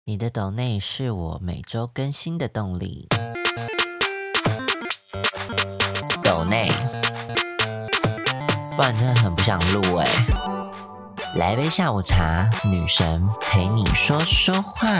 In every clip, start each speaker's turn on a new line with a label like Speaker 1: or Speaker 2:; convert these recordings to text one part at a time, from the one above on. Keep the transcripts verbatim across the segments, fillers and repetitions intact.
Speaker 1: 你的抖内是我每周更新的动力。抖内，不然真的很不想录欸。来杯下午茶，女神陪你说说话。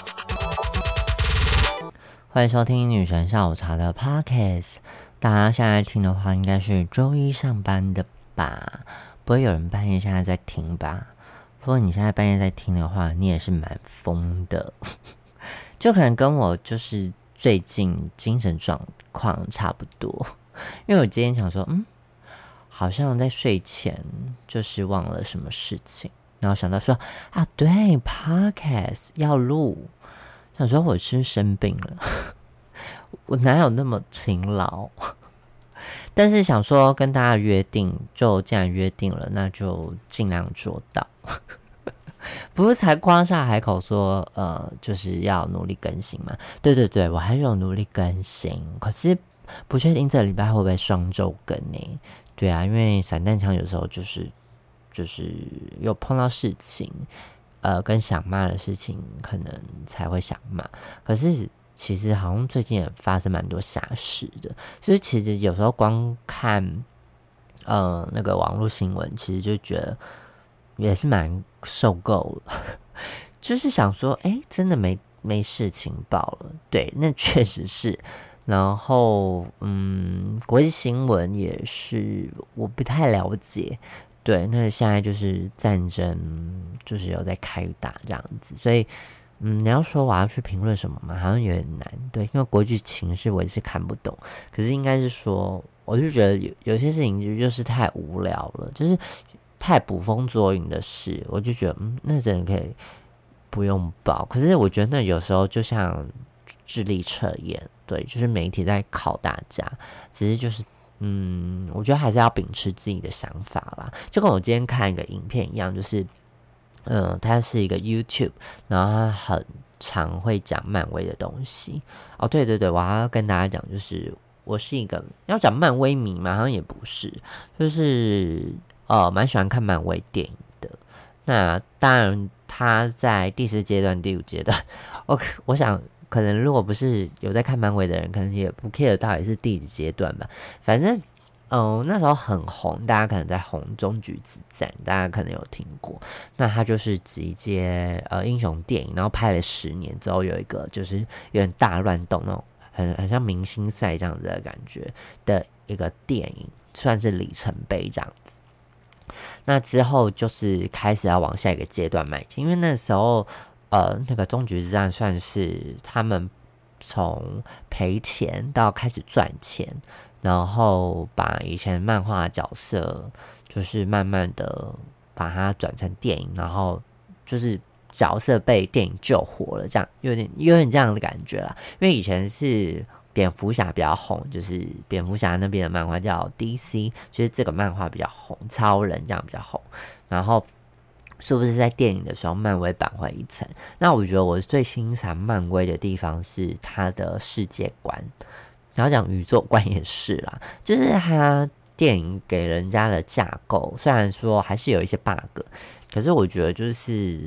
Speaker 1: 欢迎收听女神下午茶的 Podcast。大家现在听的话，应该是周一上班的吧？不会有人半夜现在在听吧？如果你现在半夜在听的话，你也是蛮疯的。就可能跟我就是最近精神状况差不多，因为我今天想说，嗯，好像在睡前就是忘了什么事情，然后想到说啊，对 ，Podcast 要录，想说我是不是生病了？我哪有那么勤劳？但是想说跟大家约定，就既然约定了，那就尽量做到。不是才夸下海口说，呃，就是要努力更新嘛？对对对，我还是有努力更新，可是不确定这个礼拜会不会双周更呢？对啊，因为散弹枪有时候就是就是有碰到事情，呃，跟想骂的事情，可能才会想骂。可是其实好像最近也发生蛮多瞎事的，所以其实有时候光看呃那个网络新闻，其实就觉得也是蛮受够了，就是想说，哎、欸，真的没没事情报了，对，那确实是。然后，嗯，国际新闻也是我不太了解，对，那现在就是战争，就是有在开打这样子，所以，嗯，你要说我要去评论什么嘛，好像有点难，对，因为国际情势我也是看不懂，可是应该是说，我就觉得有有些事情就是太无聊了，就是太捕风捉影的事，我就觉得，嗯，那真的可以不用报。可是我觉得那有时候就像智力测验，对，就是媒体在考大家，只是就是，嗯，我觉得还是要秉持自己的想法啦。就跟我今天看一个影片一样，就是，嗯，它是一个 YouTube， 然后它很常会讲漫威的东西。哦，对对对，我还要跟大家讲，就是我是一个要讲漫威迷嘛，好像也不是，就是呃，蛮喜欢看漫威电影的。那当然，他在第四阶段、第五阶段，我我想。可能如果不是有在看漫威的人，可能也不 care 到底是第几阶段吧。反正，嗯、呃，那时候很红，大家可能在红终局之战，大家可能有听过。那他就是直接呃英雄电影，然后拍了十年之后，有一个就是有点大乱斗那种，很很像明星赛这样子的感觉的一个电影，算是里程碑这样子。那之后就是开始要往下一个阶段迈进，因为那时候。呃，那个终局之战算是他们从赔钱到开始赚钱，然后把以前漫画角色就是慢慢的把它转成电影，然后就是角色被电影救活了，这样有点有点这样的感觉啦。因为以前是蝙蝠侠比较红，就是蝙蝠侠那边的漫画叫 D C， 就是这个漫画比较红，超人这样比较红，然后。是不是在电影的时候，漫威扳回一层？那我觉得我最欣赏漫威的地方是它的世界观，然后讲宇宙观也是啦，就是它电影给人家的架构，虽然说还是有一些 bug， 可是我觉得就是，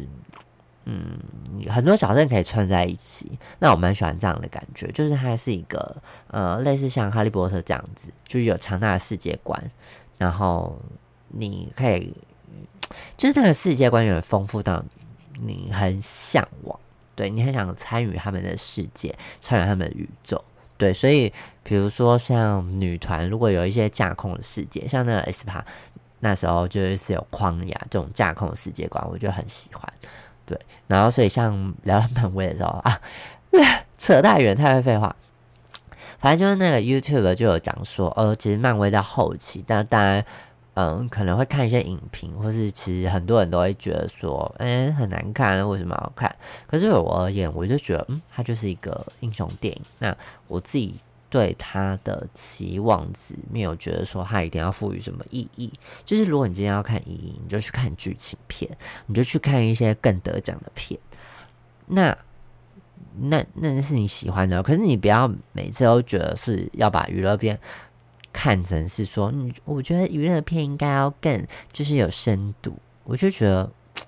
Speaker 1: 嗯，很多角色可以串在一起，那我蛮喜欢这样的感觉，就是它是一个呃类似像哈利波特这样子，就是有强大的世界观，然后你可以。就是他的世界观有点丰富到你很向往，对你很想参与他们的世界，参与他们的宇宙，对，所以比如说像女团，如果有一些架空的世界，像那个 S P A 那时候就是有旷野这种架空的世界观，我就很喜欢，对，然后所以像聊到漫威的时候啊，扯太远，太会废话。反正就是那个 YouTube 就有讲说，呃，其实漫威到后期，但当然。嗯，可能会看一些影评，或是其实很多人都会觉得说，哎、欸，很难看，为什么要看？可是对我而言，我就觉得，嗯，它就是一个英雄电影。那我自己对它的期望值没有觉得说它一定要赋予什么意义。就是如果你今天要看意义，你就去看剧情片，你就去看一些更得奖的片。那那那是你喜欢的，可是你不要每次都觉得是要把娱乐片。看成是说，嗯，我觉得娱乐片应该要更就是有深度，我就觉得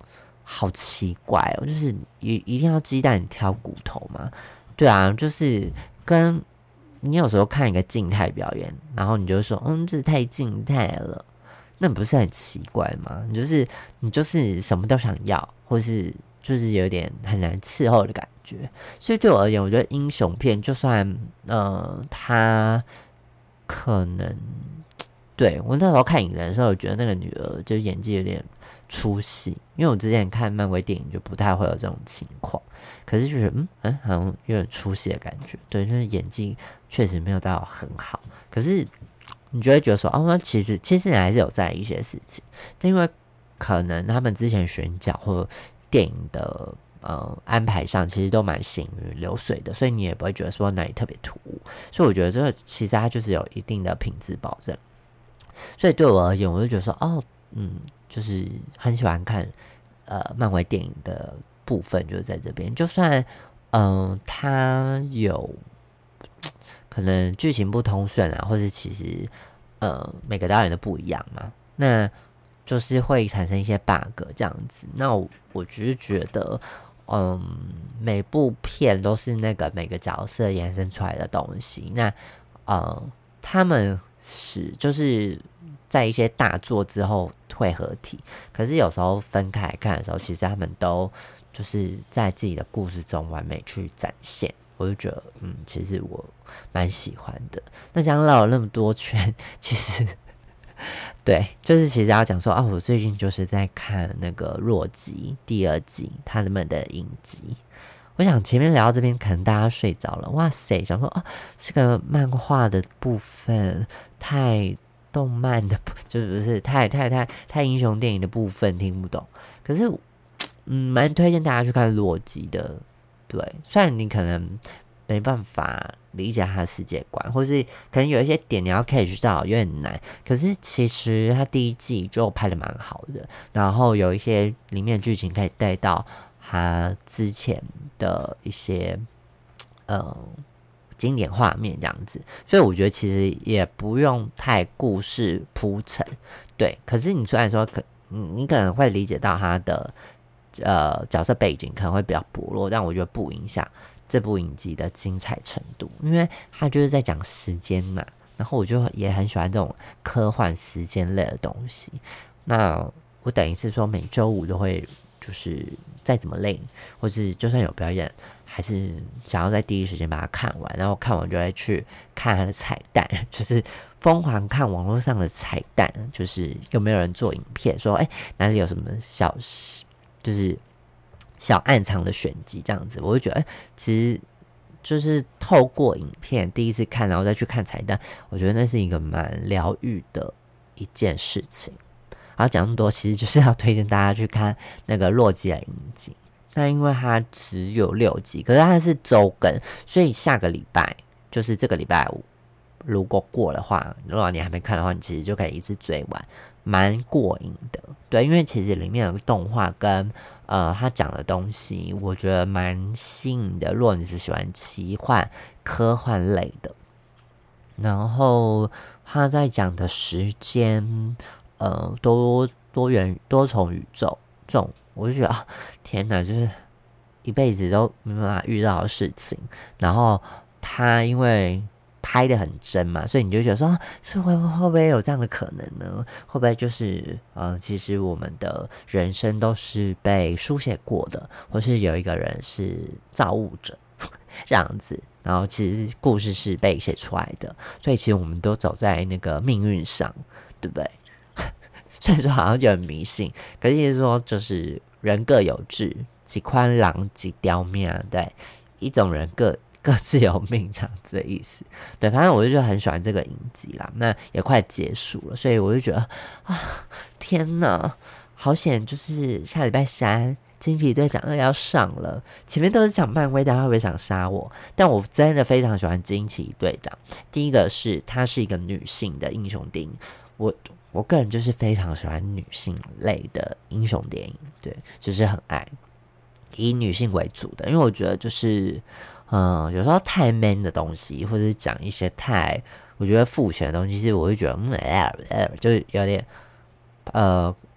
Speaker 1: 好奇怪哦，就是一一定要鸡蛋里挑骨头嘛？对啊，就是跟你有时候看一个静态表演，然后你就说，嗯，这太静态了，那不是很奇怪吗？你就是你就是什么都想要，或是就是有点很难伺候的感觉。所以对我而言，我觉得英雄片就算呃，他可能对我那时候看影人的时候，我觉得那个女儿就演技有点出戏，因为我之前看漫威电影就不太会有这种情况，可是就是嗯嗯，好像有点出戏的感觉，对，就是演技确实没有到很好，可是你就会觉得说，哦，那其实其实你还是有在意一些事情，但因为可能他们之前选角或电影的呃安排上，其实都蛮行云流水的，所以你也不会觉得说哪里特别突兀，所以我觉得这个其实它就是有一定的品质保证。所以对我而言，我就觉得说，哦，嗯，就是很喜欢看呃漫威电影的部分，就是在这边。就算嗯、呃，它有可能剧情不通顺啊，或是其实呃每个导演都不一样嘛，那就是会产生一些 bug 这样子。那我我只是觉得，嗯，每部片都是那个每个角色延伸出来的东西。那呃，他们是就是在一些大作之后会合体，可是有时候分开来看的时候，其实他们都就是在自己的故事中完美去展现。我就觉得，嗯，其实我蛮喜欢的。那这样绕了那么多圈，其实对，就是其实要讲说啊，我最近就是在看那个《洛基》第二季，他们的影集。我想前面聊到这边，可能大家睡着了。哇塞，想说啊，这个漫画的部分太动漫的，就是不是太太太太英雄电影的部分听不懂。可是，嗯，蛮推荐大家去看《洛基》的。对，虽然你可能没办法理解他的世界观，或是可能有一些点你要 catch 到有点难，可是其实他第一季就拍的蛮好的，然后有一些里面的剧情可以带到他之前的一些呃经典画面这样子，所以我觉得其实也不用太故事铺陈，对。可是你虽然说可你可能会理解到他的呃角色背景可能会比较薄弱，但我觉得不影响这部影集的精彩程度，因为他就是在讲时间嘛，然后我就也很喜欢这种科幻时间类的东西。那我等于是说每周五都会，就是再怎么累，或是就算有表演，还是想要在第一时间把它看完，然后看完就会去看它的彩蛋，就是疯狂看网络上的彩蛋，就是有没有人做影片说，哎、欸，哪里有什么小，就是小暗藏的玄机这样子，我就觉得、欸、其实就是透过影片第一次看，然后再去看彩蛋，我觉得那是一个蛮疗愈的一件事情。然后讲那么多，其实就是要推荐大家去看那个洛基的影集。那因为它只有六集，可是它是周更，所以下个礼拜就是这个礼拜五，如果过的话，如果你还没看的话，你其实就可以一次追完，蛮过瘾的。对，因为其实里面的动画跟呃他讲的东西，我觉得蛮吸引的。如果你是喜欢奇幻、科幻类的，然后他在讲的时间。呃，多多元多重宇宙这种，我就觉得啊，天哪，就是一辈子都没办法遇到的事情。然后他因为拍的很真嘛，所以你就觉得说，啊、是会会不会有这样的可能呢？会不会就是呃，其实我们的人生都是被书写过的，或是有一个人是造物者这样子。然后其实故事是被写出来的，所以其实我们都走在那个命运上，对不对？虽然说好像有点迷信，可是意思说就是人各有志，几宽郎几刁命，对，一种人各各自有命这样子的意思。对，反正我就觉得很喜欢这个影集啦，那也快结束了，所以我就觉得啊，天哪，好险！就是下礼拜三。惊奇队长二要上了，前面都是讲漫威，大家会不会想杀我？但我真的非常喜欢惊奇队长。第一个是她是一个女性的英雄电影，我我个人就是非常喜欢女性类的英雄电影，对，就是很爱以女性为主的，因为我觉得就是嗯，有时候太 man 的东西，或者是讲一些太我觉得父权的东西，其实我会觉得嗯，就是有点呃。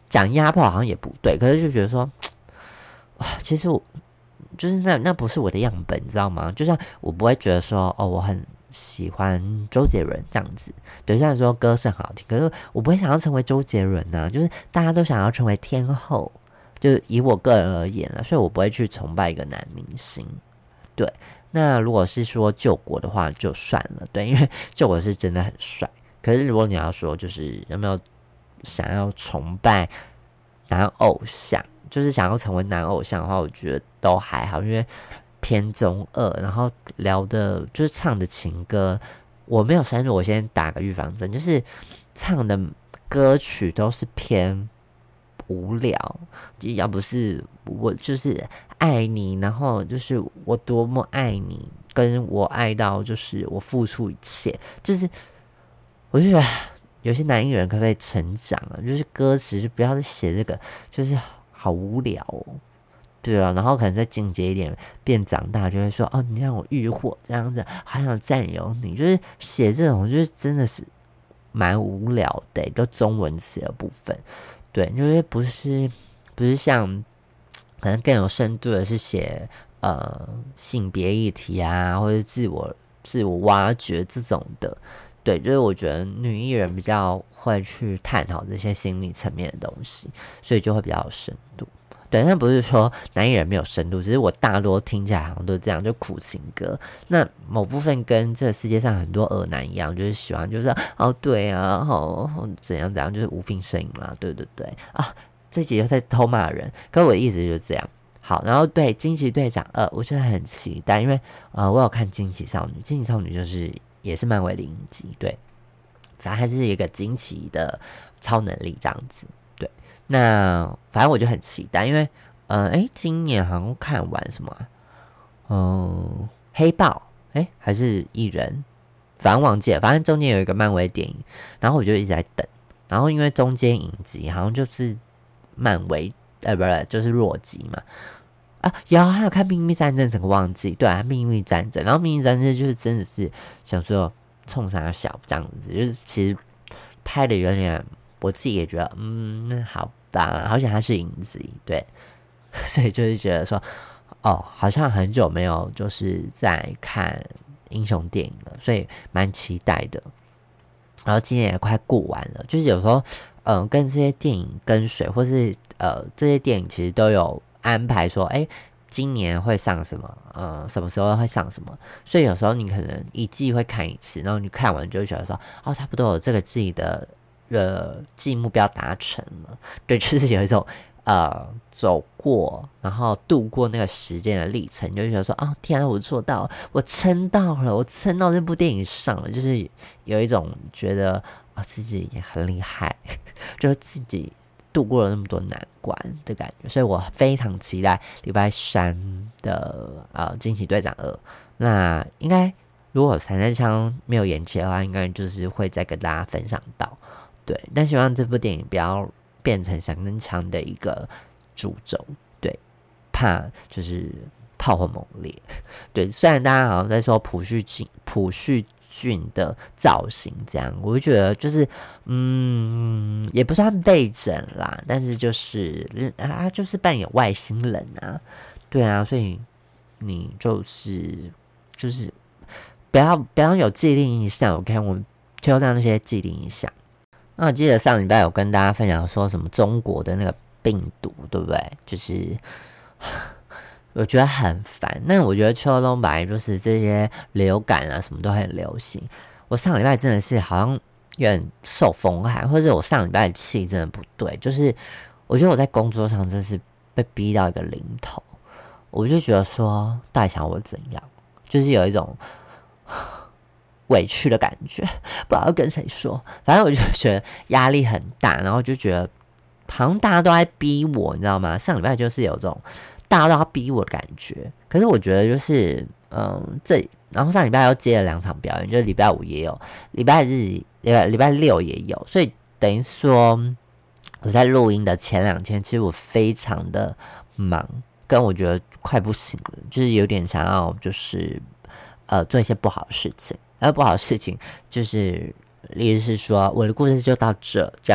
Speaker 1: 讲压迫好像也不对，可是就觉得说，哇，其实我就是那那不是我的样本，你知道吗？就像我不会觉得说，哦，我很喜欢周杰伦这样子，对，虽然说歌声好听，可是我不会想要成为周杰伦呐、啊，就是大家都想要成为天后，就以我个人而言啦，所以我不会去崇拜一个男明星，对。那如果是说救国的话，就算了，对，因为救国是真的很帅。可是如果你要说，就是有没有想要崇拜男偶像，就是想要成为男偶像的话，我觉得都还好，因为偏中二，然后聊的就是唱的情歌，我没有深入，我先打个预防针，就是唱的歌曲都是偏无聊，要不是我就是爱你，然后就是我多么爱你，跟我爱到就是我付出一切，就是我就觉得有些男艺人可不可以成长啊？就是歌词就不要再写这个，就是好无聊哦。对啊，然后可能再进阶一点，变长大就会说哦，你让我欲火这样子，好想占有你，就是写这种，就是真的是蛮无聊的，都中文词的部分。对，就是不是不是像可能更有深度的是写呃性别议题啊，或者自我自我挖掘这种的。对，就是我觉得女艺人比较会去探讨这些心理层面的东西，所以就会比较有深度。对，但不是说男艺人没有深度，只是我大多听起来好像都这样，就苦情歌。那某部分跟这个世界上很多恶男一样，就是喜欢就是哦对啊，哦怎样怎样，就是无病呻吟啦，对对对啊，这集又在偷骂人，可我的意思就是这样。好，然后对惊奇队长二，我真的很期待，因为呃我有看惊奇少女，惊奇少女就是也是漫威的影集，对，反正它是一个惊奇的超能力这样子。那反正我就很期待，因为呃，哎，今年好像看完什么、啊，嗯、呃，黑豹，哎，还是蚁人，反正忘记了，反正中间有一个漫威电影，然后我就一直在等，然后因为中间影集好像就是漫威，呃，不是，就是洛基嘛，啊，有还有看秘密战争，整个忘记，对啊，秘密战争，然后秘密战争就是真的是想说冲啥小这样子，就是其实拍的有点，我自己也觉得，嗯，好。好像他是影子，对，所以就是觉得说，哦，好像很久没有就是在看英雄电影了，所以蛮期待的。然后今年也快过完了，就是有时候，嗯、呃，跟这些电影跟随，或是呃，这些电影其实都有安排说，哎，今年会上什么，呃，什么时候会上什么，所以有时候你可能一季会看一次，然后你看完就会觉得说，哦，差不多有这个季的。呃，季目标达成了，对，就是有一种呃走过，然后度过那个时间的历程，就觉得说，哦，天啊，我做到了，我撑到了，我撑到这部电影上了，就是有一种觉得啊、哦、自己也很厉害，就是自己度过了那么多难关的感觉，所以我非常期待礼拜三的呃惊奇队长二，那应该如果散弹枪没有延期的话，应该就是会再跟大家分享到。对，但希望这部电影不要变成闪灯枪的一个主轴，对，怕就是炮火猛烈。对，虽然大家好像在说朴叙俊、朴叙俊的造型这样，我就觉得就是嗯，也不算被整啦，但是就是他就是扮演外星人啊，对啊，所以你就是就是不要不要有既定印象，我看我们挑掉那些既定印象。那我记得上礼拜有跟大家分享说什么中国的那个病毒，对不对？就是我觉得很烦。那我觉得秋冬本来就是这些流感啊什么都很流行。我上礼拜真的是好像有点受风寒，或者我上礼拜的气真的不对，就是我觉得我在工作上真是被逼到一个临头，我就觉得说到底想我怎样，就是有一种。委屈的感觉，不知道跟谁说，反正我就觉得压力很大，然后就觉得好像大家都在逼我，你知道吗？上礼拜就是有这种大家都要逼我的感觉，可是我觉得就是嗯，这然后上礼拜又接了两场表演，就是礼拜五也有，礼拜日、礼拜礼拜六也有，所以等于说我在录音的前两天，其实我非常的忙，跟我觉得快不行了，就是有点想要就是呃做一些不好的事情。而不好的事情就是，例如是说我的故事就到这这样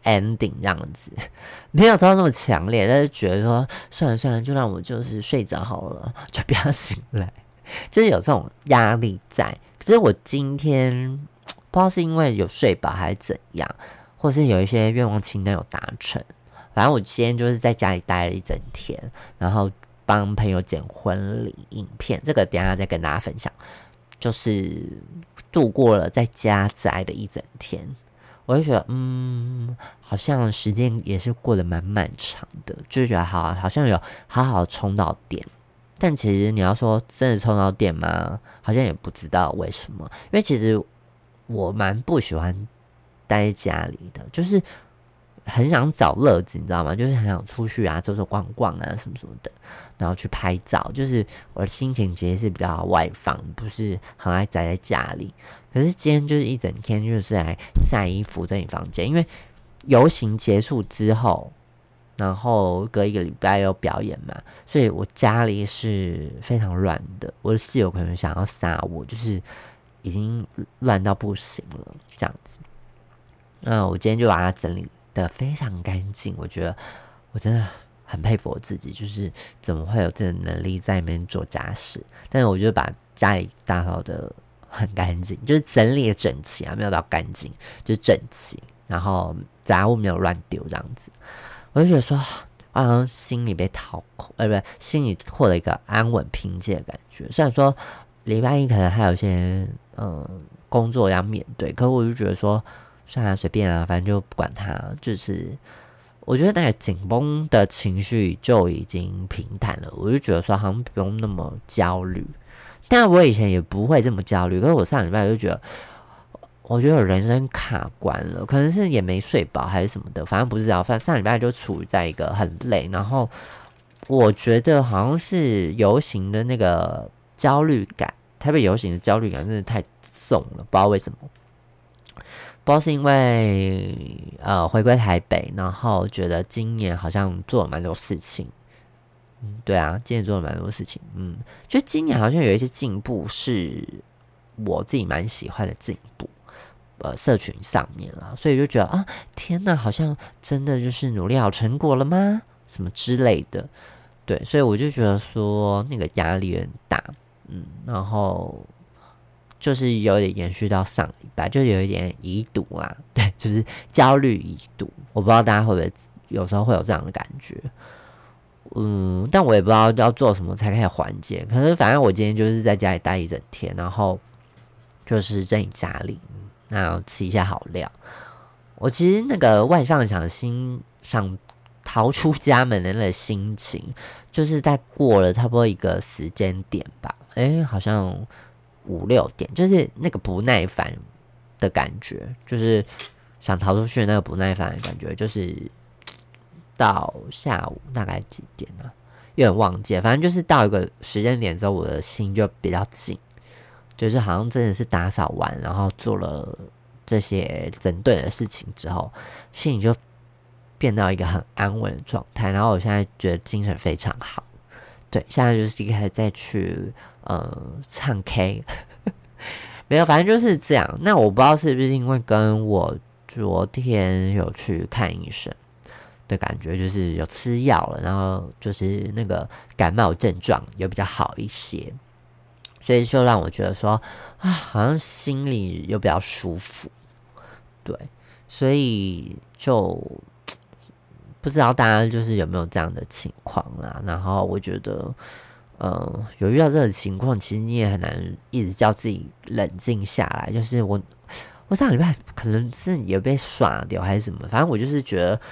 Speaker 1: ending 这样子，没有到那么强烈，但是觉得说算了算了，就让我就是睡着好了，就不要醒来，就是有这种压力在。可是我今天不知道是因为有睡饱还是怎样，或是有一些愿望清单有达成，反正我今天就是在家里待了一整天，然后帮朋友剪婚礼影片，这个等一下再跟大家分享。就是度过了在家宅的一整天，我就觉得，嗯，好像时间也是过得蛮漫长的，就觉得好，好像有好好充到电。但其实你要说真的充到电吗？好像也不知道为什么，因为其实我蛮不喜欢待在家里的，就是很想找乐子，你知道吗？就是很想出去啊，走走逛逛啊，什么什么的，然后去拍照。就是我的心情其实是比较外放，不是很爱宅在家里。可是今天就是一整天就是来晒衣服整理房间，因为游行结束之后，然后隔一个礼拜有表演嘛，所以我家里是非常乱的。我的室友可能想要杀我，就是已经乱到不行了，这样子。那我今天就把它整理的非常干净，我觉得我真的很佩服我自己，就是怎么会有这个能力在那边做家事。但是我就把家里打扫的很干净，就是整理的整齐啊，没有到干净，就是整齐，然后杂物没有乱丢这样子。我就觉得说，好像心里被掏空，呃，不是，心里获得一个安稳平静的感觉。虽然说礼拜一可能还有一些嗯工作要面对，可我就觉得说，算了，随便啊，反正就不管它。就是我觉得那个紧绷的情绪就已经平淡了，我就觉得说好像不用那么焦虑。但我以前也不会这么焦虑，可是我上礼拜就觉得，我觉得我人生卡关了，可能是也没睡饱还是什么的，反正不知道。反正上礼拜就处在一个很累，然后我觉得好像是游行的那个焦虑感，台北游行的焦虑感真的太重了，不知道为什么。不知道是因为呃回归台北，然后觉得今年好像做了蛮多事情。嗯，对啊，今年做了蛮多事情。嗯，就今年好像有一些进步，是我自己蛮喜欢的进步。呃，社群上面啦，所以就觉得啊，天哪，好像真的就是努力好成果了吗？什么之类的。对，所以我就觉得说那个压力有点大。嗯，然后就是有点延续到上礼拜，就有一点遗毒啦。对，就是焦虑遗毒。我不知道大家会不会有时候会有这样的感觉。嗯，但我也不知道要做什么才可以缓解。可是反正我今天就是在家里待一整天，然后就是整理家里，然后吃一下好料。我其实那个外放想心想逃出家门的那个心情，就是在过了差不多一个时间点吧，诶，好像五六点，就是那个不耐烦的感觉，就是想逃出去的那个不耐烦的感觉，就是到下午大概几点呢、啊？有点忘记了，反正就是到一个时间点之后，我的心就比较静，就是好像真的是打扫完，然后做了这些整顿的事情之后，心里就变到一个很安稳的状态。然后我现在觉得精神非常好，对，现在就是开始再去呃唱 K， 没有，反正就是这样。那我不知道是不是因为跟我昨天有去看医生的感觉，就是有吃药了，然后就是那个感冒症状有比较好一些，所以就让我觉得说啊，好像心里又比较舒服，对，所以就不知道大家就是有没有这样的情况啦。然后我觉得，呃，有遇到这个情况，其实你也很难一直叫自己冷静下来。就是我，我上礼拜可能是有被耍掉还是什么，反正我就是觉得。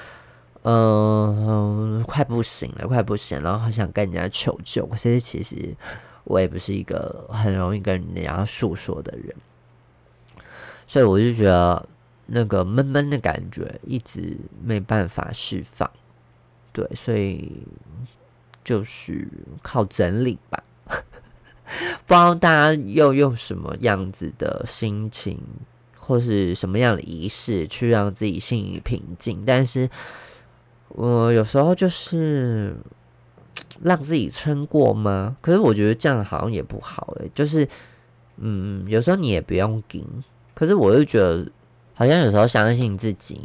Speaker 1: 嗯，快不行了，快不行了，然后很想跟人家求救。可是其实我也不是一个很容易跟人家诉说的人，所以我就觉得那个闷闷的感觉一直没办法释放。对，所以就是靠整理吧。不知道大家又用什么样子的心情，或是什么样的仪式去让自己心里平静，但是。我有时候就是让自己撑过吗？可是我觉得这样好像也不好诶、欸，就是嗯，有时候你也不用紧，可是我又觉得好像有时候相信自己，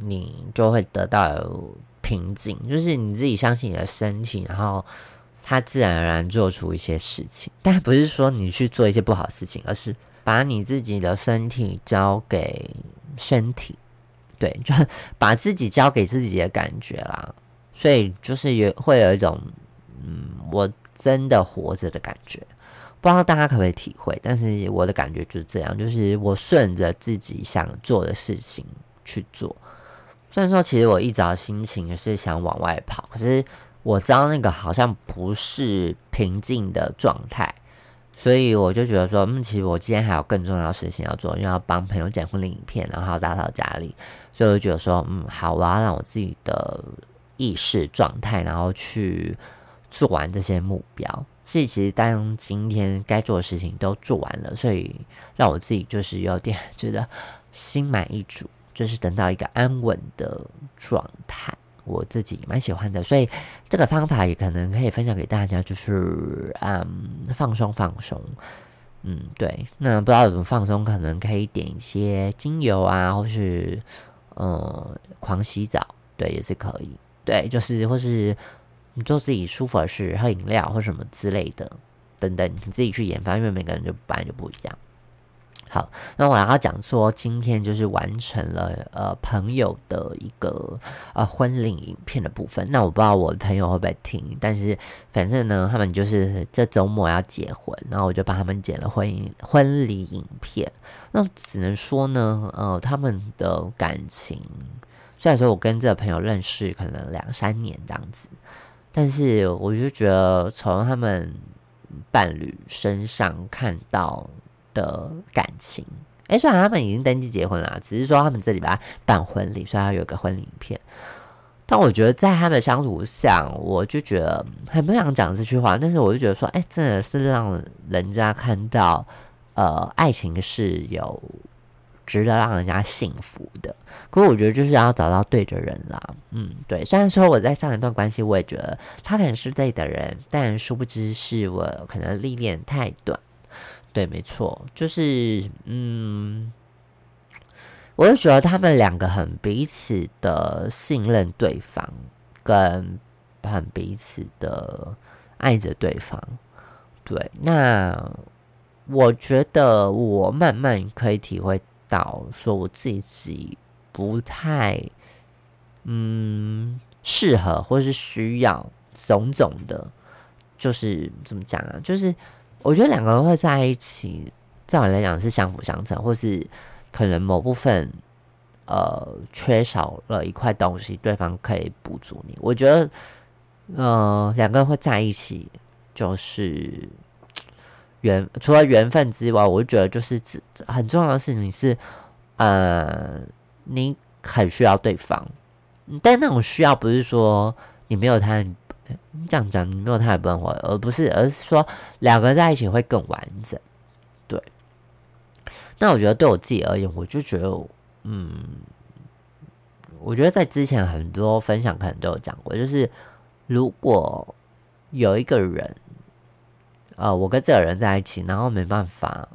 Speaker 1: 你就会得到平静，就是你自己相信你的身体，然后它自然而然做出一些事情。但不是说你去做一些不好的事情，而是把你自己的身体交给身体，对，就把自己交给自己的感觉啦。所以就是有会有一种嗯，我真的活着的感觉。不知道大家可不可以体会，但是我的感觉就是这样，就是我顺着自己想做的事情去做。虽然说其实我一早心情是想往外跑，可是我知道那个好像不是平静的状态，所以我就觉得说，嗯，其实我今天还有更重要的事情要做，因为要帮朋友剪婚礼影片，然后还要打扫家里，所以我就觉得说，嗯，好，我要让我自己的意识状态，然后去做完这些目标。所以其实当今天该做的事情都做完了，所以让我自己就是有点觉得心满意足，就是等到一个安稳的状态，我自己蛮喜欢的。所以这个方法也可能可以分享给大家，就是嗯放松放松。嗯，对，那不知道怎么放松，可能可以点一些精油啊，或是呃狂洗澡，对，也是可以。对，就是或是你做自己舒服的事，喝饮料或什么之类的，等等，你自己去研发，因为每个人就本来就不一样。好，那我要讲说，今天就是完成了呃朋友的一个呃婚礼影片的部分。那我不知道我的朋友会不会听，但是反正呢，他们就是这周末要结婚，然后我就帮他们剪了婚姻婚礼影片。那只能说呢，呃，他们的感情，虽然说我跟这个朋友认识可能两三年这样子，但是我就觉得从他们伴侣身上看到的感情，哎、欸，虽然他们已经登记结婚了，只是说他们这礼拜办婚礼，所以他有一个婚礼影片。但我觉得在他们的相处上，我就觉得很不想讲这句话，但是我就觉得说，哎、欸，真的是让人家看到，呃，爱情是有值得让人家幸福的。可是我觉得就是要找到对的人啦，嗯，对。虽然说我在上一段关系，我也觉得他可能是对的人，但殊不知是我可能历练太短。对，没错，就是嗯，我就觉得他们两个很彼此的信任对方，跟很彼此的爱着对方。对，那我觉得我慢慢可以体会到，说我自己不太嗯适合，或是需要种种的，就是怎么讲啊？就是我觉得两个人会在一起，在我来讲是相辅相成，或是可能某部分呃缺少了一块东西，对方可以补足你。我觉得呃两个人会在一起，就是缘除了缘分之外，我就觉得就是很重要的事情是，呃，你很需要对方，但那种需要不是说你没有他。这样讲，你没有他也不能活，而不是，而是说两个人在一起会更完整。对，那我觉得对我自己而言，我就觉得，嗯，我觉得在之前很多分享可能都有讲过，就是如果有一个人，呃，我跟这个人在一起，然后没办法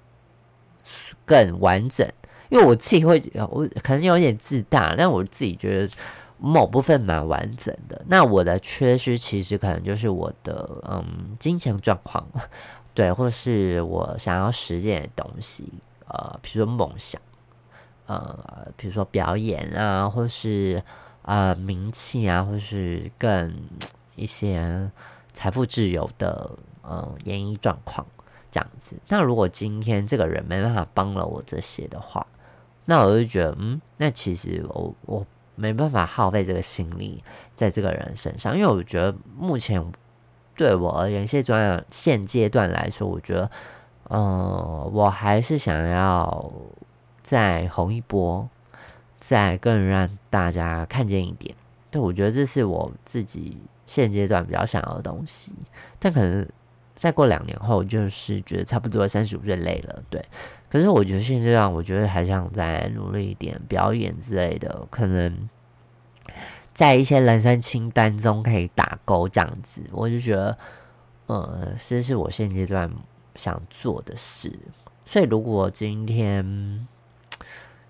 Speaker 1: 更完整，因为我自己会，我可能有点自大，但我自己觉得。某部分蛮完整的，那我的缺失其实可能就是我的嗯金钱状况，对，或是我想要实践的东西，呃，比如说梦想，呃，比如说表演啊，或是呃名气啊，或是更一些财富自由的呃演艺状况这样子。那如果今天这个人没办法帮了我这些的话，那我就觉得嗯，那其实我我。没办法耗费这个心力在这个人身上，因为我觉得目前对我而言，现阶段现阶段来说，我觉得，呃，我还是想要再红一波，再更让大家看见一点。对，我觉得这是我自己现阶段比较想要的东西，但可能再过两年后，就是觉得差不多三十五岁累了，对。可是我觉得现阶段，我觉得还想再努力一点，表演之类的，可能在一些人生清单中可以打勾这样子。我就觉得，呃，这是我现阶段想做的事。所以如果今天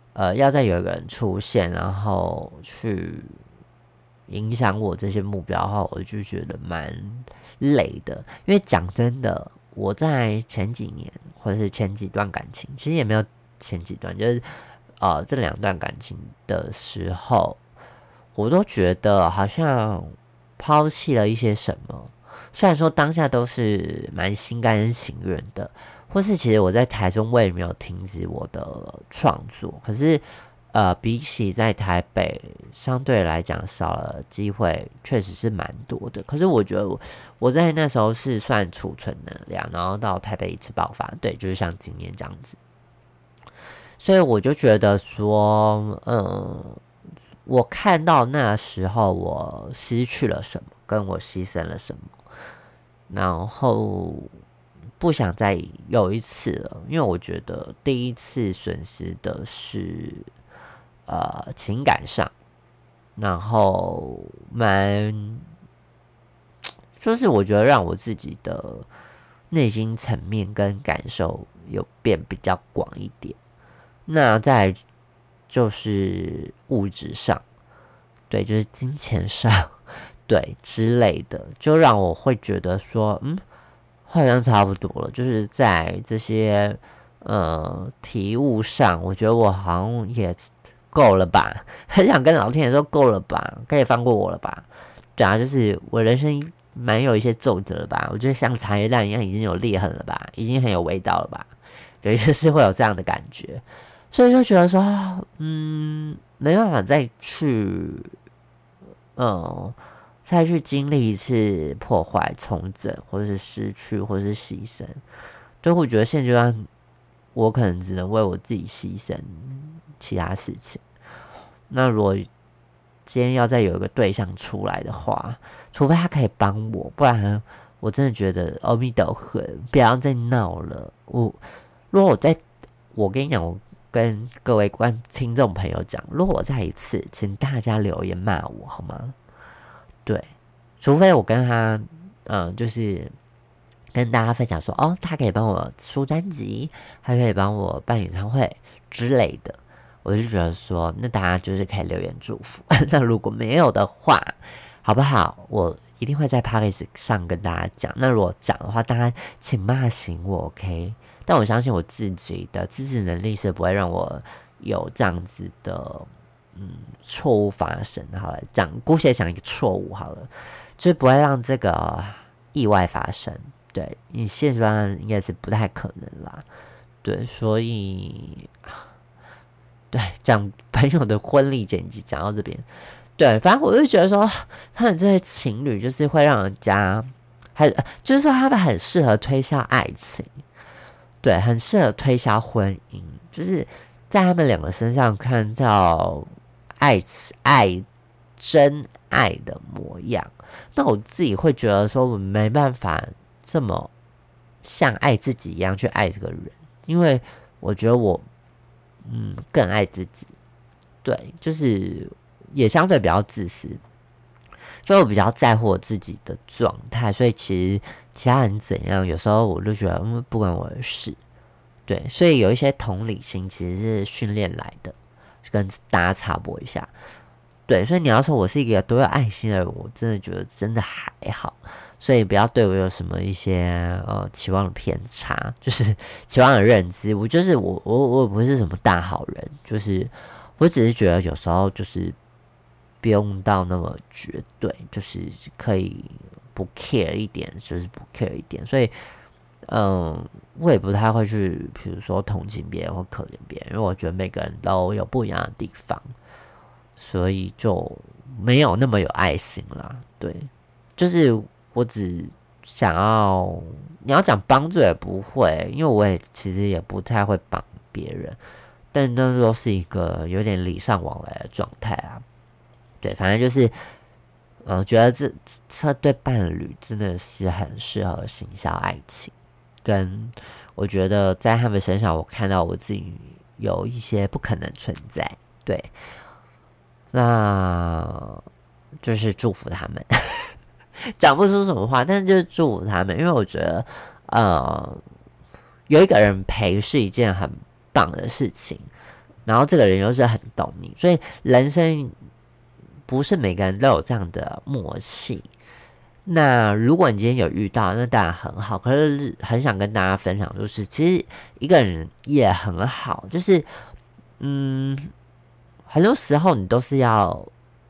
Speaker 1: 呃，要再有一个人出现，然后去影响我这些目标的话，我就觉得蛮累的。因为讲真的，我在前几年或者是前几段感情，其实也没有前几段，就是呃这两段感情的时候，我都觉得好像抛弃了一些什么。虽然说当下都是蛮心甘情愿的，或是其实我在台中我也没有停止我的创作，可是呃，比起在台北相对来讲少了机会，确实是蛮多的。可是我觉得我我在那时候是算储存能量，然后到台北一次爆发，对，就是像今年这样子。所以我就觉得说，嗯，我看到那时候我失去了什么，跟我牺牲了什么。然后不想再有一次了，因为我觉得第一次损失的是呃情感上，然后蛮就是我觉得让我自己的内心层面跟感受有变比较广一点。那再就是物质上，对，就是金钱上。对之类的，就让我会觉得说，嗯，好像差不多了。就是在这些呃体悟上，我觉得我好像也够了吧。很想跟老天爷说够了吧，可以放过我了吧？对啊，就是我人生蛮有一些皱褶了吧？我觉得像茶叶蛋一样，已经有裂痕了吧？已经很有味道了吧？对，就是会有这样的感觉，所以就觉得说，嗯，没办法再去，嗯。再去经历一次破坏、重整，或是失去，或是牺牲，对，我觉得现阶段我可能只能为我自己牺牲其他事情。那如果今天要再有一个对象出来的话，除非他可以帮我，不然我真的觉得阿弥陀佛，不要再闹了。我如果我再，我跟你讲，我跟各位观听众朋友讲，如果我再一次，请大家留言骂我好吗？对，除非我跟他，嗯，就是跟大家分享说，哦，他可以帮我出专辑，他可以帮我办演唱会之类的，我就觉得说，那大家就是可以留言祝福。那如果没有的话，好不好？我一定会在 Podcast 上跟大家讲。那如果讲的话，大家请骂醒我 ，OK？但我相信我自己的自制能力是不会让我有这样子的。嗯，错误发生好了，讲姑且讲一个错误好了，就是不会让这个意外发生。对，你现实上应该是不太可能啦。对，所以对讲朋友的婚礼剪辑讲到这边，对，反正我就觉得说，他们这些情侣就是会让人家，很就是说他们很适合推销爱情，对，很适合推销婚姻，就是在他们两个身上看到。爱爱真爱的模样，那我自己会觉得说，我没办法这么像爱自己一样去爱这个人，因为我觉得我嗯更爱自己，对，就是也相对比较自私，所以我比较在乎我自己的状态，所以其实其他人怎样，有时候我就觉得嗯不关我的事，对，所以有一些同理心其实是训练来的。跟大家插播一下，对，所以你要说我是一个多有爱心的人，我真的觉得真的还好，所以不要对我有什么一些呃期望的偏差，就是期望的认知，我就是我我我不是什么大好人，就是我只是觉得有时候就是不用到那么绝对，就是可以不 care 一点，就是不 care 一点，所以。嗯，我也不太会去，比如说同情别人或可怜别人，因为我觉得每个人都有不一样的地方，所以就没有那么有爱心啦。对，就是我只想要，你要讲帮助也不会，因为我也其实也不太会帮别人，但那都是一个有点礼尚往来的状态啊。对，反正就是。嗯，觉得这这对伴侣真的是很适合行销爱情，跟我觉得在他们身上，我看到我自己有一些不可能存在，对，那就是祝福他们，讲不出什么话，但是就是祝福他们，因为我觉得，呃，有一个人陪是一件很棒的事情， 然后这个人又是很懂你，所以人生不是每个人都有这样的默契。那如果你今天有遇到，那当然很好。可是很想跟大家分享，就是其实一个人也很好，就是嗯，很多时候你都是要，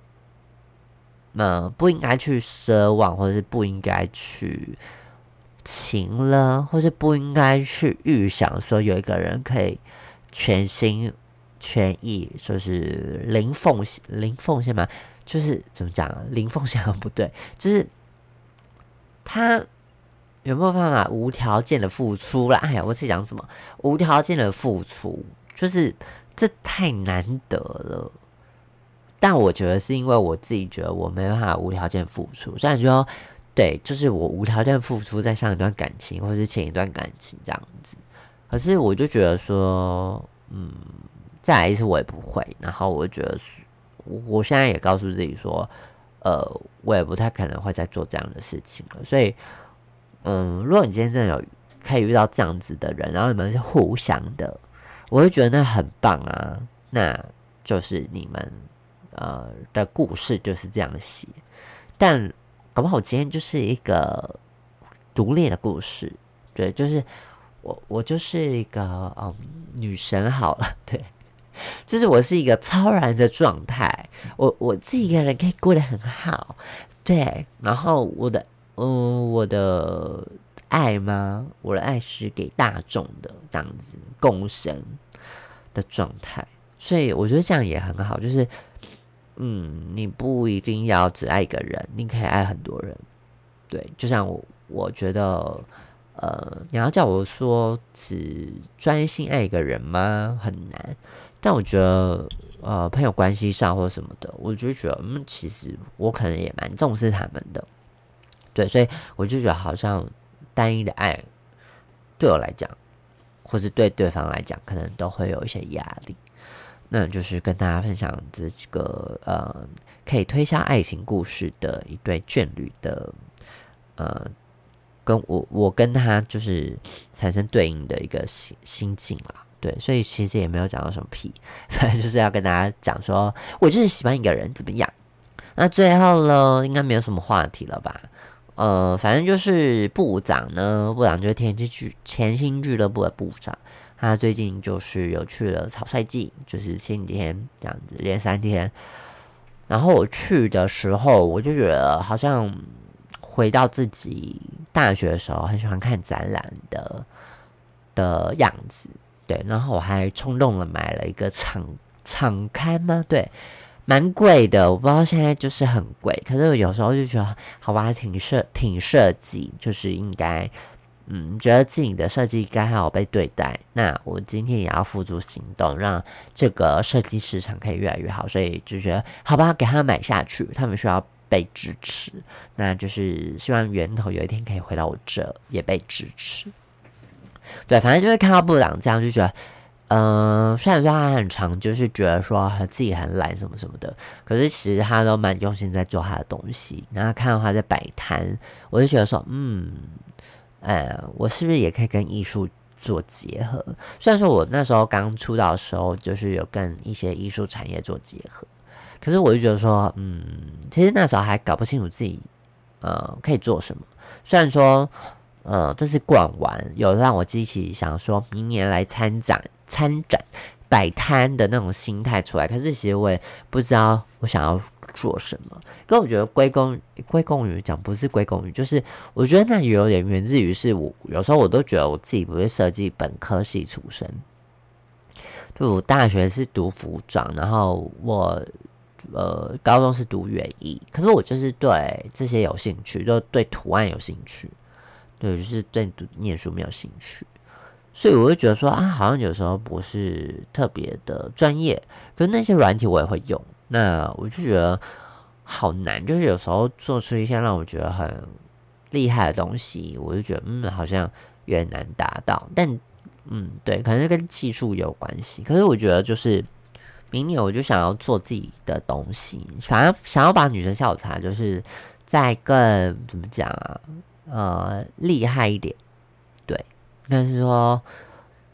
Speaker 1: 呃，不应该去奢望，或者是不应该去情了，或是不应该去预想说有一个人可以全心全意，就是零奉献，零奉献嘛，就是怎么讲啊？零奉献不对，就是他有没有办法无条件的付出啦？哎呀，我在讲什么？无条件的付出，就是这太难得了。但我觉得是因为我自己觉得我没办法无条件付出，虽然说对，就是我无条件付出在上一段感情或是前一段感情这样子，可是我就觉得说，嗯，再来一次我也不会，然后我就觉得我现在也告诉自己说，呃，我也不太可能会再做这样的事情了，所以，嗯，如果你今天真的有可以遇到这样子的人，然后你们是互相的，我会觉得那很棒啊，那就是你们。呃的故事就是这样写，但搞不好今天就是一个独立的故事，对，就是我我就是一个嗯女神好了，对，就是我是一个超然的状态，我我自己一个人可以过得很好，对，然后我的嗯我的爱吗？我的爱是给大众的这样子共生的状态，所以我觉得这样也很好，就是。嗯，你不一定要只爱一个人，你可以爱很多人。对，就像我，我觉得，呃，你要叫我说只专心爱一个人吗？很难。但我觉得，呃，朋友关系上或什么的，我就觉得，嗯，其实我可能也蛮重视他们的。对，所以我就觉得，好像单一的爱，对我来讲，或是对对方来讲，可能都会有一些压力。那就是跟大家分享这个呃，可以推销爱情故事的一对眷侣的呃，跟我我跟他就是产生对应的一个心心境啦。对，所以其实也没有讲到什么屁，反正就是要跟大家讲说，我就是喜欢一个人怎么样。那最后呢，应该没有什么话题了吧？呃，反正就是部长呢，部长就是甜心俱甜心俱乐部的部长。他最近就是有去了草率季，就是前几天这样子，连三天。然后我去的时候，我就觉得好像回到自己大学的时候，很喜欢看展览的的样子。对，然后我还冲动了买了一个场场刊吗？对，蛮贵的，我不知道现在就是很贵。可是我有时候就觉得，好吧，挺设挺设计，就是应该。嗯，觉得自己的设计该好好被对待，那我今天也要付诸行动，让这个设计市场可以越来越好。所以就觉得，好吧，给他们买下去，他们需要被支持。那就是希望源头有一天可以回到我这，也被支持。对，反正就是看到部长这样，就觉得，嗯、呃，虽然说他很常就是觉得说自己很懒什么什么的，可是其实他都蛮用心在做他的东西。然后看到他在摆摊，我就觉得说，嗯。呃，我是不是也可以跟艺术做结合？虽然说我那时候刚出道的时候，就是有跟一些艺术产业做结合，可是我就觉得说，嗯，其实那时候还搞不清楚自己呃可以做什么。虽然说，呃，这次逛完有让我激起想说明年来参展、参展、摆摊的那种心态出来，可是其实我也不知道我想要做什么。跟我觉得归功归功于讲不是归功于，就是我觉得那也有点源自于是我有时候我都觉得我自己不是设计本科系出身，就我大学是读服装，然后我呃高中是读园艺，可是我就是对这些有兴趣，就对图案有兴趣，对，就是对念书没有兴趣。所以我会觉得说啊，好像有时候不是特别的专业，可是那些软体我也会用，那我就觉得好难，就是有时候做出一些让我觉得很厉害的东西，我就觉得嗯，好像有点难达到。但嗯，对，可能跟技术有关系。可是我觉得就是明年我就想要做自己的东西，反正想要把女生下午茶就是再更怎么讲啊，呃，厉害一点，对。但是说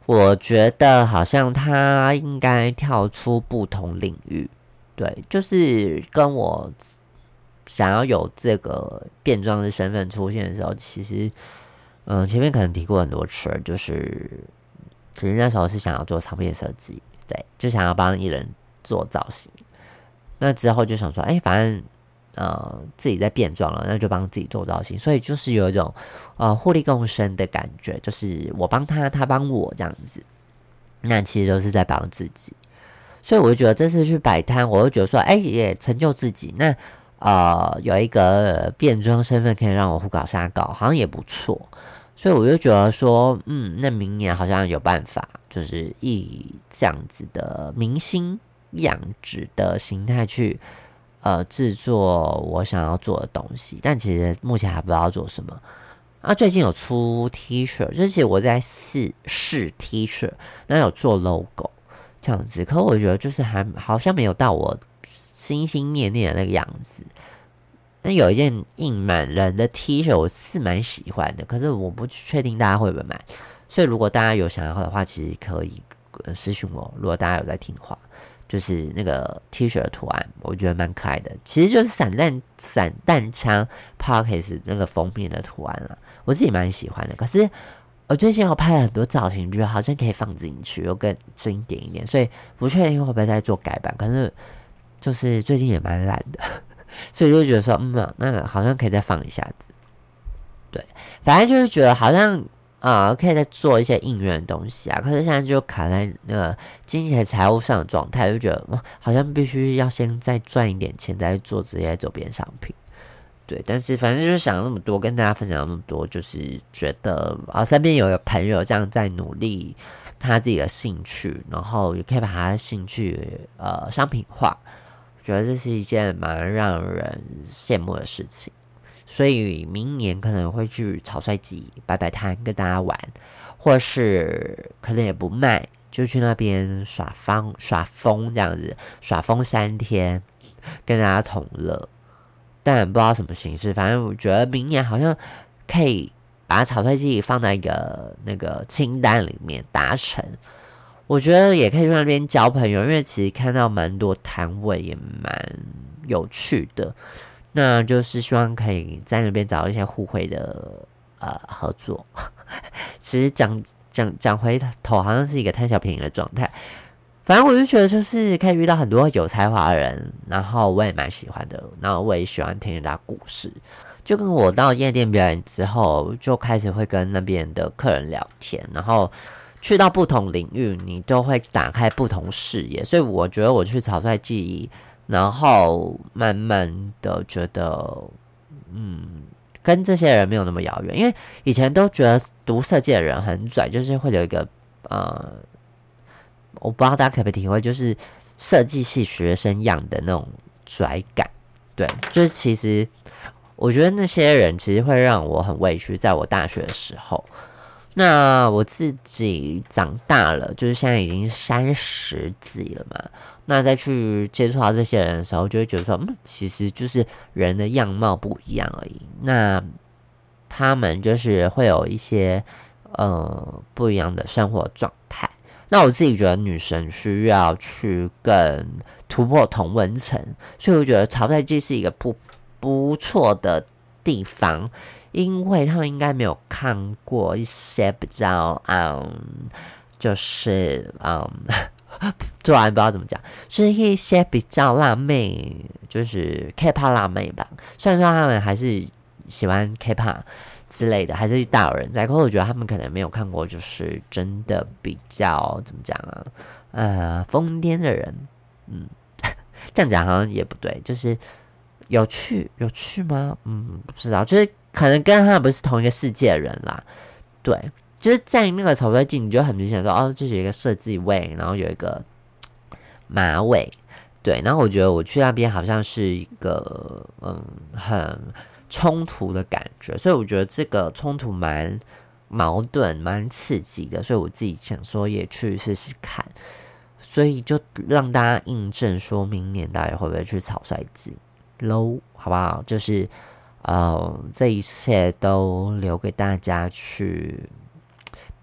Speaker 1: 我觉得好像他应该跳出不同领域，对，就是跟我想要有这个变装的身份出现的时候，其实，嗯、呃，前面可能提过很多次，就是其实那时候是想要做唱片设计，对，就想要帮艺人做造型。那之后就想说，哎、欸，反正呃自己在变装了，那就帮自己做造型，所以就是有一种呃互利共生的感觉，就是我帮他，他帮我这样子。那其实都是在帮自己，所以我就觉得这次去摆摊，我就觉得说，哎、欸，也成就自己。那呃，有一个变装身份可以让我胡搞瞎搞，好像也不错。所以我就觉得说，嗯，那明年好像有办法，就是以这样子的明星样子的形态去呃制作我想要做的东西，但其实目前还不知道做什么。啊，最近有出 T 恤，就是其实我在试试 T 恤，那有做 logo 这样子，可我觉得就是还好像没有到我心心念念的那个样子。那有一件印满人的 T 恤，我是蛮喜欢的，可是我不确定大家会不会买，所以如果大家有想要的话，其实可以私讯我。如果大家有在听的话，就是那个 T 恤的图案，我觉得蛮可爱的，其实就是散弹散弹枪 Podcast 那个封面的图案啦，我自己蛮喜欢的。可是我最近有拍了很多造型，觉得好像可以放进去，又更经典一点，所以不确定会不会再做改版。可是就是最近也蛮懒的，所以就觉得说，嗯，那个好像可以再放一下子。对，反正就是觉得好像啊、呃，可以再做一些应援的东西啊。可是现在就卡在那个经济财务上的状态，就觉得、嗯、好像必须要先再赚一点钱，再去做这些周边商品。对，但是反正就是想那么多，跟大家分享那么多，就是觉得啊，身边有一个朋友这样在努力他自己的兴趣，然后也可以把他的兴趣呃商品化，觉得这是一件蛮让人羡慕的事情。所以明年可能会去草率季摆摆摊跟大家玩，或是可能也不卖，就去那边耍疯耍疯这样子，耍疯三天，跟大家同乐。但不知道什么形式，反正我觉得明年好像可以把草率季放在一个那个清单里面达成。我觉得也可以去那边交朋友，因为其实看到蛮多摊位也蛮有趣的。那就是希望可以在那边找到一些互惠的呃合作。其实讲讲讲回头，好像是一个贪小便宜的状态。反正我就觉得，就是可以遇到很多有才华的人，然后我也蛮喜欢的，然后我也喜欢听人家故事。就跟我到夜店表演之后，就开始会跟那边的客人聊天，然后去到不同领域，你都会打开不同视野。所以我觉得我去草率记忆，然后慢慢的觉得，嗯，跟这些人没有那么遥远。因为以前都觉得读设计的人很拽，就是会有一个呃。我不知道大家可不可以体会，就是设计系学生样的那种拽感。对，就是其实我觉得那些人其实会让我很委屈。在我大学的时候，那我自己长大了，就是现在已经三十几了嘛，那再去接触到这些人的时候，就会觉得说，嗯，其实就是人的样貌不一样而已。那他们就是会有一些呃不一样的生活状态。那我自己觉得女生需要去更突破同温层，所以我觉得草率季是一个不不错的地方，因为他们应该没有看过一些比较嗯，就是嗯，突然不知道怎么讲，是一些比较辣妹，就是 K-pop 辣妹吧。虽然说他们还是喜欢 K-pop。之类的，还是大有人在。可是我觉得他们可能没有看过，就是真的比较怎么讲啊？呃，疯癫的人，嗯，这样讲好像也不对，就是有趣，有趣吗？嗯，不知道，就是可能跟他们不是同一个世界的人啦。对，就是在那个草率季，你就很明显说，哦，就是有一个设计位，然后有一个马尾，对，然后我觉得我去那边好像是一个嗯很。冲突的感觉，所以我觉得这个冲突蛮矛盾、蛮刺激的，所以我自己想说也去试试看，所以就让大家印证，说明年大家会不会去草率季喽，好不好？就是呃，这一切都留给大家去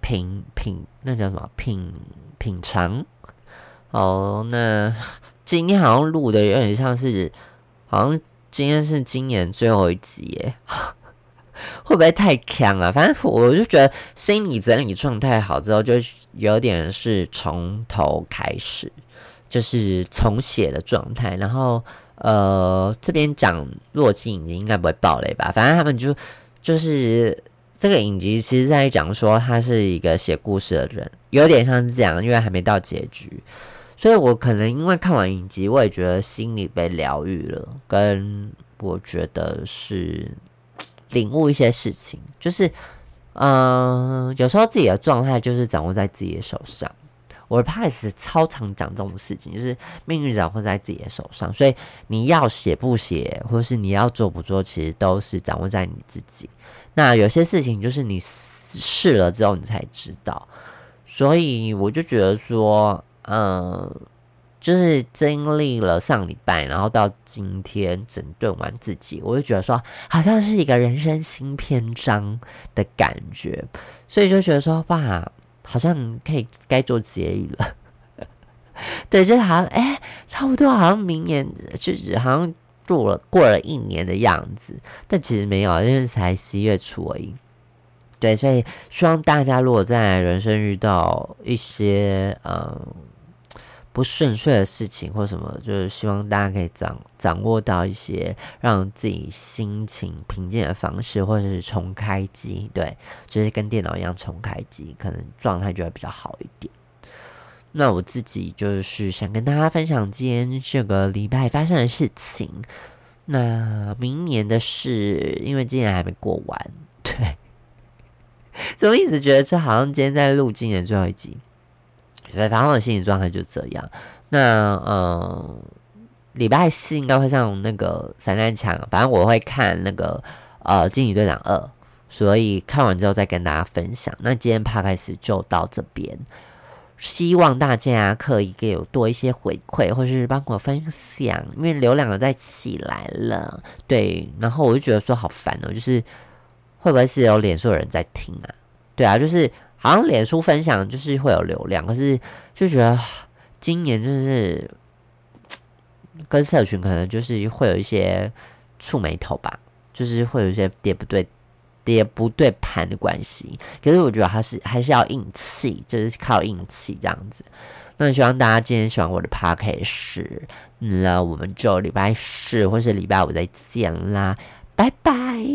Speaker 1: 品品那叫什么品品尝。哦，那今天好像录的有点像是，好像今天是今年最后一集耶，会不会太强啊？反正我就觉得心理整理状态好之后，就有点是从头开始，就是重写的状态。然后呃，这边讲洛基影集应该不会爆雷吧？反正他们就就是这个影集，其实在讲说他是一个写故事的人，有点像是这样，因为还没到结局。所以我可能因为看完影集，我也觉得心里被疗愈了，跟我觉得是领悟一些事情，就是嗯、呃，有时候自己的状态就是掌握在自己的手上。我的 podcast 超常讲这种事情，就是命运掌握在自己的手上，所以你要写不写，或是你要做不做，其实都是掌握在你自己。那有些事情就是你试了之后你才知道，所以我就觉得说。嗯，就是经历了上礼拜，然后到今天整顿完自己，我就觉得说，好像是一个人生新篇章的感觉，所以就觉得说，哇，好像可以该做结语了。对，就是好像，哎、欸，差不多，好像明年就是好像过了过了一年的样子，但其实没有，因为才十一月初而已。对，所以希望大家如果在人生遇到一些嗯不顺遂的事情或什么，就是希望大家可以掌掌握到一些让自己心情平静的方式，或者是重开机。对，就是跟电脑一样重开机，可能状态就会比较好一点。那我自己就是想跟大家分享今天这个礼拜发生的事情。那明年的事，因为今年还没过完，对。怎么一直觉得这好像今天在录今年最后一集，所以反正我的心理状态就这样。那嗯，礼拜四应该会上那个散弹枪，反正我会看那个呃《惊奇队长二》，所以看完之后再跟大家分享。那今天 podcast 就到这边，希望大家可以给我多一些回馈，或是帮我分享，因为流量有在起来了。对，然后我就觉得说好烦哦，就是会不会是有脸书的人在听啊？对啊，就是好像脸书分享就是会有流量，可是就觉得今年就是跟社群可能就是会有一些触眉头吧，就是会有一些跌不对跌不对盘的关系。可是我觉得还是还是要硬气，就是靠硬气这样子。那希望大家今天喜欢我的 podcast， 那我们就礼拜四或是礼拜五再见啦，拜拜。